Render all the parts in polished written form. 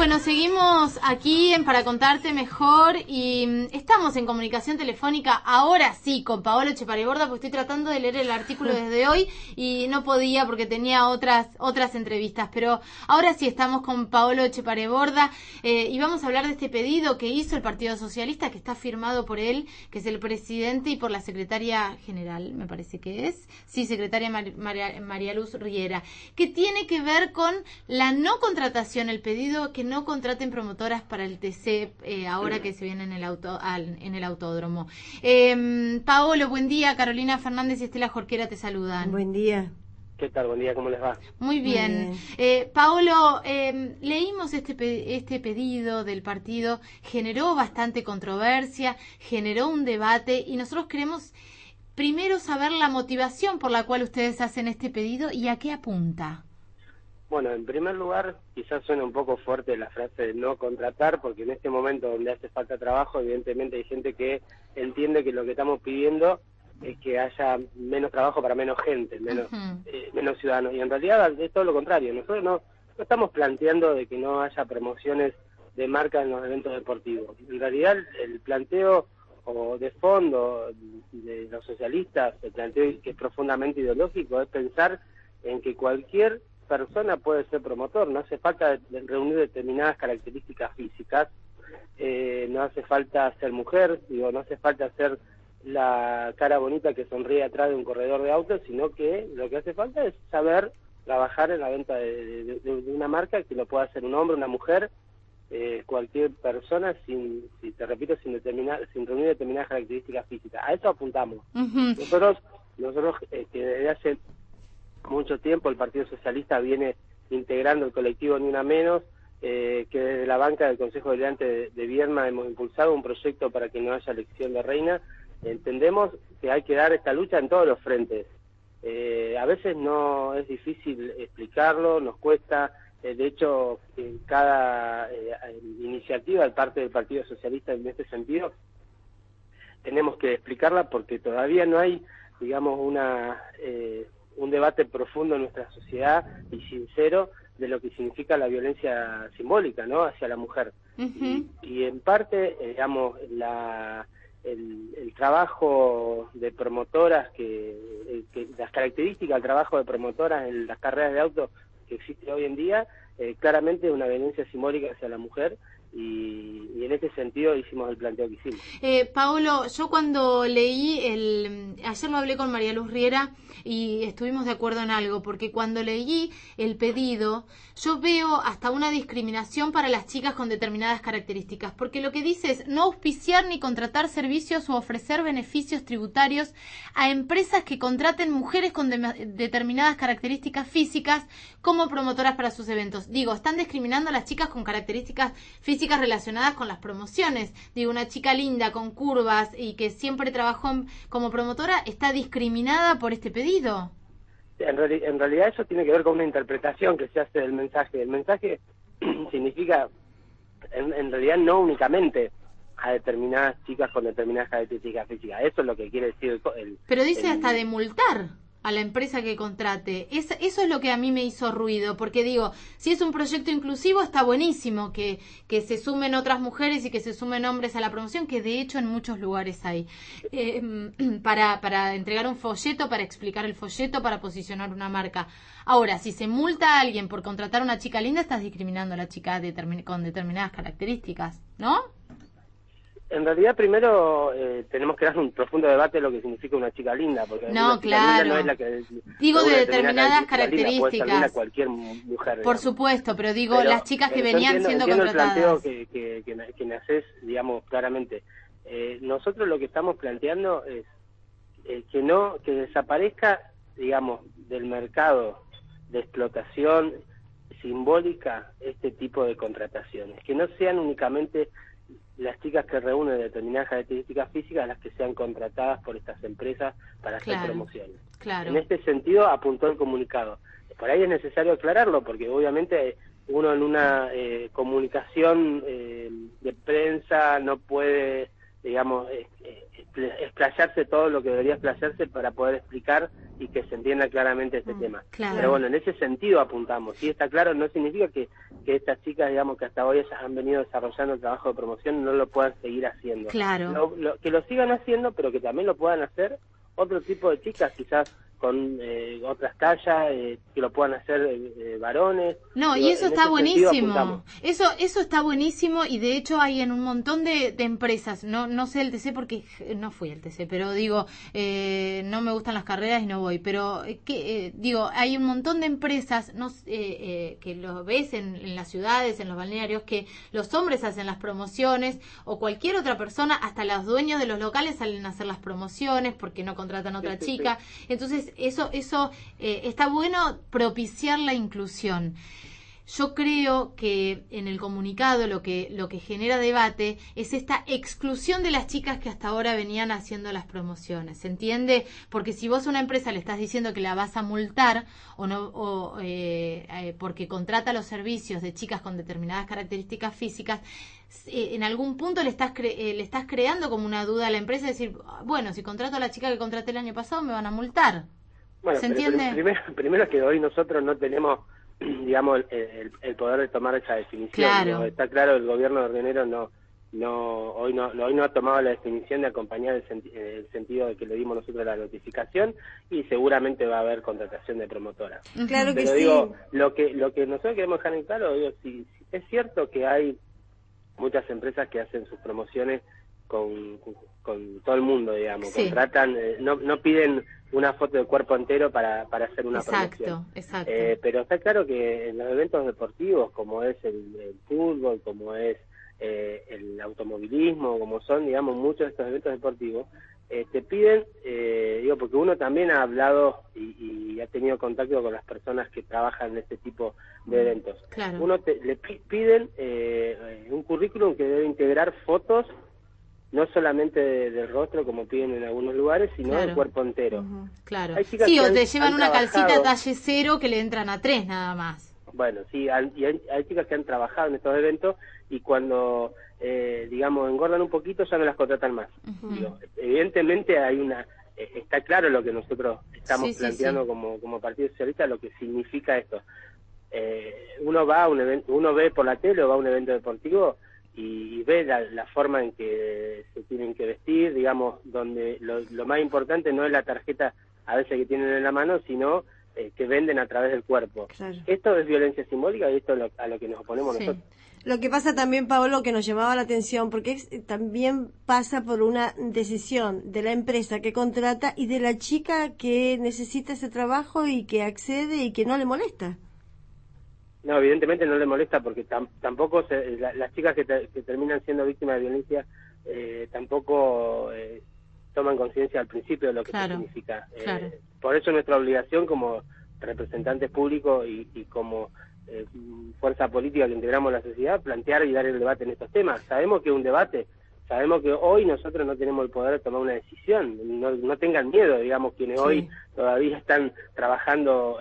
Bueno, seguimos aquí Para Contarte Mejor y estamos en comunicación telefónica ahora sí con Paolo Echepariborda, porque estoy tratando de leer el artículo desde hoy y no podía porque tenía otras entrevistas, pero ahora sí estamos con Paolo Echepariborda y vamos a hablar de este pedido que hizo el Partido Socialista, que está firmado por él, que es el presidente, y por la secretaria general, me parece que es, sí, secretaria María Luz Riera, que tiene que ver con la no contratación, el pedido que no contraten promotoras para el TC ahora que se viene en el autódromo. Paolo, buen día. Carolina Fernández y Estela Jorquera te saludan. Buen día. ¿Qué tal? Buen día, ¿cómo les va? Muy bien. Paolo, leímos este pedido del partido, generó bastante controversia, generó un debate y nosotros queremos primero saber la motivación por la cual ustedes hacen este pedido y a qué apunta. Bueno, en primer lugar, quizás suena un poco fuerte la frase de no contratar, porque en este momento donde hace falta trabajo, evidentemente hay gente que entiende que lo que estamos pidiendo es que haya menos trabajo para menos gente, menos ciudadanos. Y en realidad es todo lo contrario. Nosotros no estamos planteando de que no haya promociones de marca en los eventos deportivos. En realidad el planteo o de fondo de los socialistas, el planteo que es profundamente ideológico, es pensar en que cualquier persona puede ser promotor, no hace falta reunir determinadas características físicas, no hace falta ser mujer, no hace falta ser la cara bonita que sonríe atrás de un corredor de autos, sino que lo que hace falta es saber trabajar en la venta de una marca, que lo pueda hacer un hombre, una mujer, cualquier persona, sin reunir determinadas características físicas. A eso apuntamos. Nosotros que desde hace mucho tiempo el Partido Socialista viene integrando el colectivo Ni Una Menos, que desde la banca del Consejo Deliberante de Viedma hemos impulsado un proyecto para que no haya elección de reina. Entendemos que hay que dar esta lucha en todos los frentes. A veces no es difícil explicarlo, nos cuesta. De hecho, en cada iniciativa de parte del Partido Socialista en este sentido, tenemos que explicarla porque todavía no hay, digamos, un debate profundo en nuestra sociedad y sincero de lo que significa la violencia simbólica, ¿no?, hacia la mujer. Y en parte, digamos, el trabajo de promotoras, las características del trabajo de promotoras en las carreras de auto que existe hoy en día, claramente es una violencia simbólica hacia la mujer. Y en ese sentido hicimos el planteo que hicimos. Paolo, yo cuando leí ayer lo hablé con María Luz Riera y estuvimos de acuerdo en algo, porque cuando leí el pedido yo veo hasta una discriminación para las chicas con determinadas características, porque lo que dice es no auspiciar ni contratar servicios u ofrecer beneficios tributarios a empresas que contraten mujeres con determinadas características físicas como promotoras para sus eventos. Digo, están discriminando a las chicas con características físicas relacionadas con las promociones. Digo, una chica linda con curvas y que siempre trabajó como promotora está discriminada por este pedido. En realidad eso tiene que ver con una interpretación que se hace del mensaje. El mensaje significa, en realidad, no únicamente a determinadas chicas con determinadas características físicas. Eso es lo que quiere decir Pero dice hasta de multar a la empresa que contrate. Eso es lo que a mí me hizo ruido, porque digo, si es un proyecto inclusivo está buenísimo que se sumen otras mujeres y que se sumen hombres a la promoción, que de hecho en muchos lugares hay, para entregar un folleto, para explicar el folleto, para posicionar una marca. Ahora, si se multa a alguien por contratar a una chica linda, estás discriminando a la chica con determinadas características, ¿no? En realidad, primero tenemos que dar un profundo debate de lo que significa una chica linda, porque no, una chica claro, linda no es la que digo de determinadas características. Puede ser linda cualquier mujer. Por supuesto, pero digo las chicas que venían siendo contratadas. Entiendo el planteo que me haces, digamos, claramente. Nosotros lo que estamos planteando es que desaparezca, digamos, del mercado de explotación simbólica este tipo de contrataciones, que no sean únicamente las chicas que reúnen determinadas características físicas las que sean contratadas por estas empresas para hacer promociones. Claro. En este sentido apuntó el comunicado. Por ahí es necesario aclararlo, porque obviamente uno en una comunicación de prensa no puede digamos, explayarse todo lo que debería explayarse para poder explicar y que se entienda claramente este tema. Claro. Pero bueno, en ese sentido apuntamos. Sí, está claro, no significa que estas chicas, digamos, que hasta hoy ellas han venido desarrollando el trabajo de promoción, no lo puedan seguir haciendo. Claro. Que lo sigan haciendo, pero que también lo puedan hacer otro tipo de chicas, quizás con otras tallas, que lo puedan hacer varones. No, y eso está buenísimo. Eso está buenísimo, y de hecho hay en un montón de empresas, no sé el TC porque no fui al TC, pero digo, no me gustan las carreras y no voy, pero digo, hay un montón de empresas que lo ves en las ciudades, en los balnearios, que los hombres hacen las promociones, o cualquier otra persona, hasta los dueños de los locales salen a hacer las promociones porque no contratan a otra chica. Entonces eso está bueno, propiciar la inclusión. Yo creo que en el comunicado lo que genera debate es esta exclusión de las chicas que hasta ahora venían haciendo las promociones, ¿se entiende? Porque si vos a una empresa le estás diciendo que la vas a multar porque contrata los servicios de chicas con determinadas características físicas, en algún punto le estás creando como una duda a la empresa, decir, bueno, si contrato a la chica que contraté el año pasado me van a multar. Bueno, ¿Se entiende? Primero que hoy nosotros no tenemos, digamos, el poder de tomar esa definición. Claro. ¿No? Está claro, el gobierno de Ordenero hoy no ha tomado la definición de acompañar el sentido de que le dimos nosotros la notificación, y seguramente va a haber contratación de promotora. Claro que Pero sí. digo, lo que nosotros queremos dejar en claro, digo, si es cierto que hay muchas empresas que hacen sus promociones con todo el mundo, digamos, Sí. contratan, no piden una foto de cuerpo entero para hacer una promoción. Exacto. Pero está claro que en los eventos deportivos, como es el fútbol, como es el automovilismo, como son, digamos, muchos de estos eventos deportivos, te piden, porque uno también ha hablado y ha tenido contacto con las personas que trabajan en este tipo de eventos. Claro. Le piden un currículum que debe integrar fotos, no solamente del rostro, como piden en algunos lugares, sino del cuerpo entero. Claro. Hay chicas Sí, que o te han llevan una trabajado. calcita talle 0 que le entran a 3 nada más. Bueno, sí, y hay chicas que han trabajado en estos eventos y cuando, digamos, engordan un poquito ya no las contratan más. Digo, evidentemente está claro lo que nosotros estamos planteando como Partido Socialista, lo que significa esto. Uno va a un evento, uno ve por la tele o va a un evento deportivo y ve la forma en que se tienen que vestir, digamos, donde lo más importante no es la tarjeta a veces que tienen en la mano, sino que venden a través del cuerpo. Claro. Esto es violencia simbólica y esto es a lo que nos oponemos nosotros. Lo que pasa también, Pablo, que nos llamaba la atención, porque también pasa por una decisión de la empresa que contrata y de la chica que necesita ese trabajo y que accede y que no le molesta. No, evidentemente no le molesta porque tampoco las chicas que terminan siendo víctimas de violencia tampoco toman conciencia al principio de lo que significa. Por eso nuestra obligación como representantes públicos y como fuerza política que integramos la sociedad, plantear y dar el debate en estos temas. Sabemos que es un debate, sabemos que hoy nosotros no tenemos el poder de tomar una decisión, no tengan miedo, digamos, quienes hoy todavía están trabajando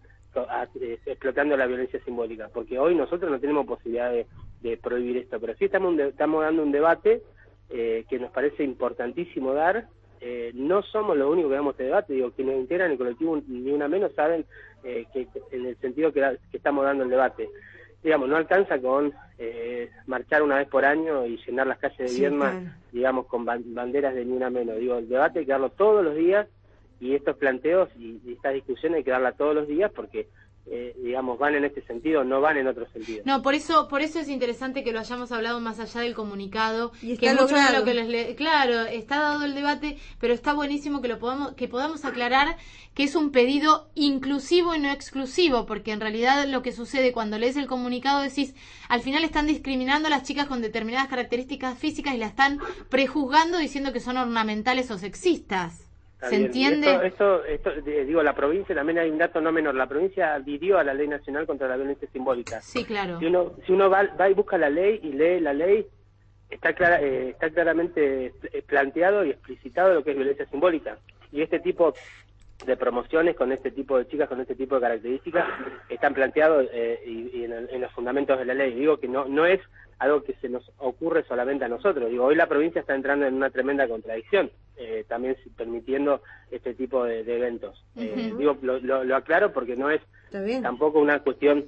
explotando la violencia simbólica, porque hoy nosotros no tenemos posibilidad de prohibir esto, pero sí estamos dando un debate que nos parece importantísimo dar. No somos los únicos que damos este debate, digo, quienes integran el colectivo Ni Una Menos saben que en el sentido que estamos dando el debate. Digamos, no alcanza con marchar una vez por año y llenar las calles de Viedma, digamos, con banderas de Ni Una Menos. Digo, el debate hay que darlo todos los días, y estos planteos y estas discusiones hay que darlas todos los días porque, digamos, van en este sentido, no van en otro sentido. No, por eso es interesante que lo hayamos hablado más allá del comunicado. Y está logrado. Claro, está dado el debate, pero está buenísimo que podamos aclarar que es un pedido inclusivo y no exclusivo, porque en realidad lo que sucede cuando lees el comunicado decís, al final están discriminando a las chicas con determinadas características físicas y la están prejuzgando diciendo que son ornamentales o sexistas. ¿Se entiende? Esto, digo, la provincia también hay un dato no menor. La provincia adhirió a la Ley Nacional contra la Violencia Simbólica. Sí, claro. Si uno va y busca la ley y lee la ley, está claramente planteado y explicitado lo que es violencia simbólica. Y este tipo promociones con este tipo de chicas, con este tipo de características, están planteados y en los fundamentos de la ley. Digo que no es algo que se nos ocurre solamente a nosotros. Digo, hoy la provincia está entrando en una tremenda contradicción, también permitiendo este tipo de eventos. Digo, lo aclaro porque no es tampoco una cuestión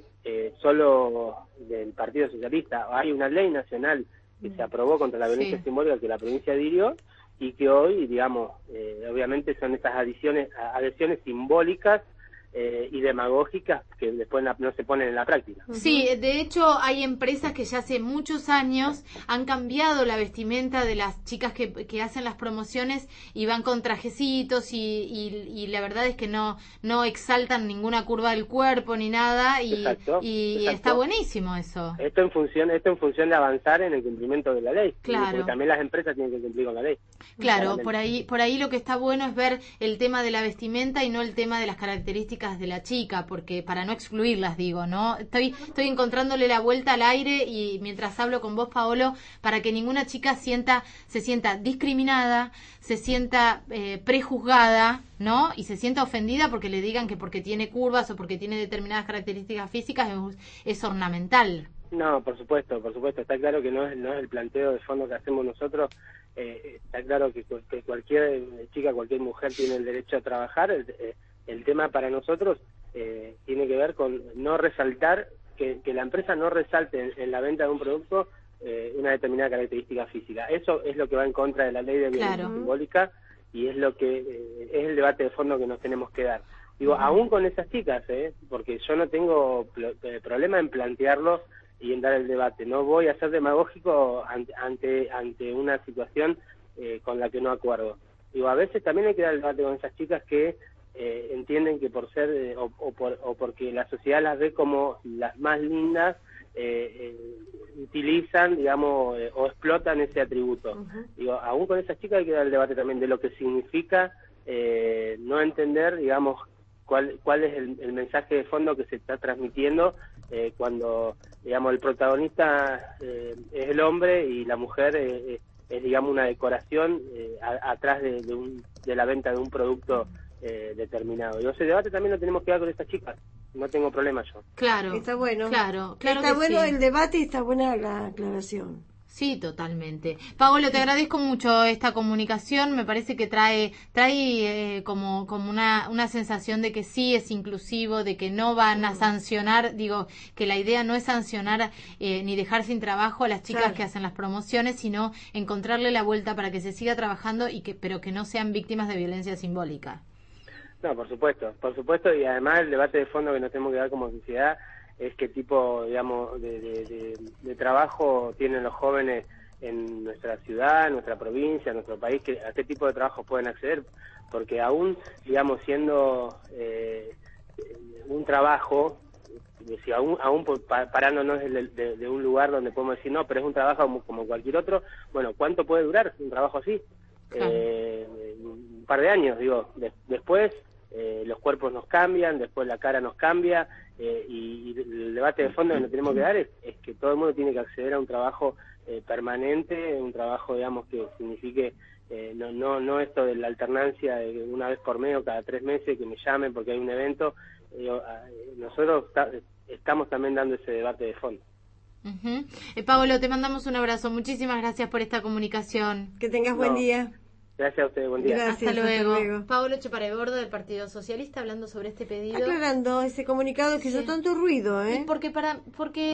solo del Partido Socialista. Hay una ley nacional que se aprobó contra la violencia simbólica que la provincia adhirió, y que hoy, digamos, obviamente son estas adhesiones simbólicas y demagógicas que después no se ponen en la práctica. Sí, de hecho hay empresas que ya hace muchos años han cambiado la vestimenta de las chicas que hacen las promociones y van con trajecitos y la verdad es que no exaltan ninguna curva del cuerpo ni nada y está buenísimo eso. Esto en función de avanzar en el cumplimiento de la ley. Claro. Porque también las empresas tienen que cumplir con la ley. Claro, por ahí lo que está bueno es ver el tema de la vestimenta y no el tema de las características de la chica, porque para no excluirlas, digo, ¿no? Estoy encontrándole la vuelta al aire y mientras hablo con vos, Paolo, para que ninguna chica se sienta discriminada, se sienta prejuzgada, ¿no? Y se sienta ofendida porque le digan que porque tiene curvas o porque tiene determinadas características físicas es ornamental. No, por supuesto, está claro que no es el planteo de fondo que hacemos nosotros. Está claro que cualquier chica, cualquier mujer tiene el derecho a trabajar. El tema para nosotros tiene que ver con no resaltar, que la empresa no resalte en la venta de un producto una determinada característica física. Eso es lo que va en contra de la ley de violencia simbólica y es lo que es el debate de fondo que nos tenemos que dar. Digo, aún con esas chicas, porque yo no tengo problema en plantearlo y en dar el debate. No voy a ser demagógico ante una situación con la que no acuerdo. Digo, a veces también hay que dar el debate con esas chicas que entienden que por ser o porque la sociedad las ve como las más lindas, utilizan, digamos, o explotan ese atributo. Digo, aún con esas chicas hay que dar el debate también de lo que significa no entender, digamos, cuál es el mensaje de fondo que se está transmitiendo cuando, digamos, el protagonista es el hombre y la mujer es, digamos, una decoración atrás de la venta de un producto determinado. Y ese debate también lo tenemos que dar con estas chicas. No tengo problema yo. Claro. Está bueno. Claro está bueno sí. El debate y está buena la aclaración. Sí, totalmente. Paolo, te agradezco mucho esta comunicación. Me parece que trae como una sensación de que sí es inclusivo, de que no van a sancionar. Digo, que la idea no es sancionar ni dejar sin trabajo a las chicas que hacen las promociones, sino encontrarle la vuelta para que se siga trabajando pero que no sean víctimas de violencia simbólica. No, por supuesto, y además el debate de fondo que nos tenemos que dar como sociedad es qué tipo, digamos, de trabajo tienen los jóvenes en nuestra ciudad, en nuestra provincia, en nuestro país, a qué tipo de trabajo pueden acceder, porque aún, digamos, siendo un trabajo, si aún parándonos de un lugar donde podemos decir, no, pero es un trabajo como cualquier otro, bueno, ¿cuánto puede durar un trabajo así? Un par de años, digo, después los cuerpos nos cambian, después la cara nos cambia, y el debate de fondo que nos tenemos que dar es que todo el mundo tiene que acceder a un trabajo permanente, un trabajo, digamos, que signifique no esto de la alternancia de una vez por mes o cada 3 meses que me llamen porque hay un evento. Nosotros estamos también dando ese debate de fondo. Paolo, te mandamos un abrazo. Muchísimas gracias por esta comunicación. Que tengas buen día. Gracias a ustedes, buen día. Gracias, hasta luego. Paolo Echeparaborda del Partido Socialista hablando sobre este pedido. Aclarando ese comunicado que hizo tanto ruido, porque